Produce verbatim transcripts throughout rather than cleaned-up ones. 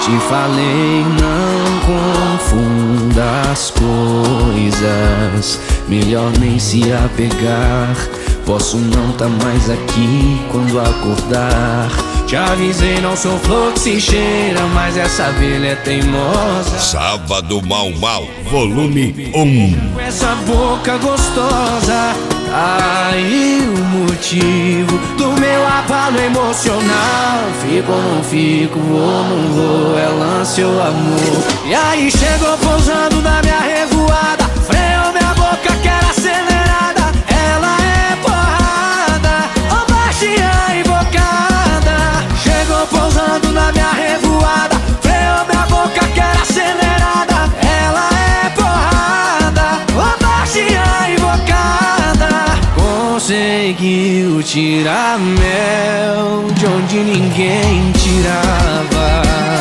Te falei, não confunda as coisas, melhor nem se apegar. Posso não tá mais aqui quando acordar. Te avisei, não sou flor que se cheira, mas essa abelha é teimosa. Sábado Mal Mal, volume um. Com essa boca gostosa, tá aí o motivo do meu abalo emocional. Fico ou não fico, vou ou não vou, é lance ou amor. E aí chegou pousando na minha revoada, freou minha boca que era acelerada. Ela é porrada, ô baixinha invocada. Chegou pousando na minha revoada, freou minha boca que era acelerada. Ela é porrada, ô baixinha invocada. Conseguiu tirar mel de onde ninguém tirava.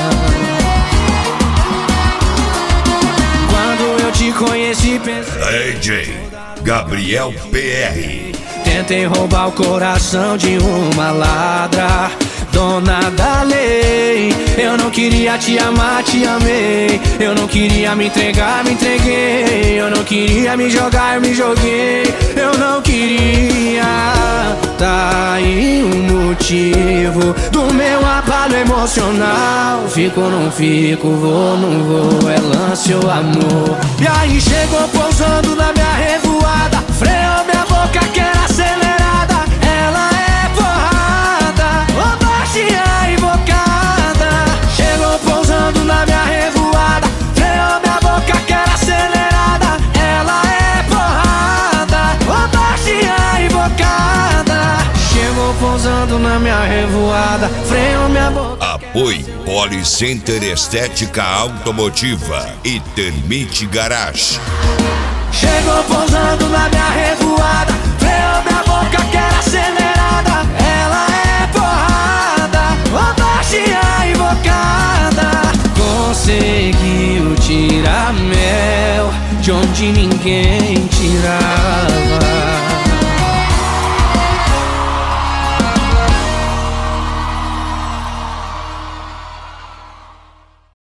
Quando eu te conheci pensei, D J Gabriel P R. Tentei roubar o coração de uma ladra, dona da lei. Eu não queria te amar, te amei. Eu não queria me entregar, me entreguei. Eu não queria me jogar, eu me joguei. Eu não queria. Tá aí o motivo do meu abalo emocional. Fico ou não fico, vou ou não vou, é lance ou amor. E aí chegou pousando na minha revoada, freou minha boca que era acelerada. Ela é porrada, ô baixinha invocada. Chegou pousando na minha revoada, freou minha boca que era acelerada. Ela é porrada, ô baixinha invocada. Chegou pousando na minha revoada, freou minha boca. Apoio Policenter Estética Automotiva e Termite Garage. Chegou pousando na minha revoada, freou minha boca que era acelerada. Ela é porrada, ô baixinha invocada. Conseguiu tirar mel de onde ninguém tirava.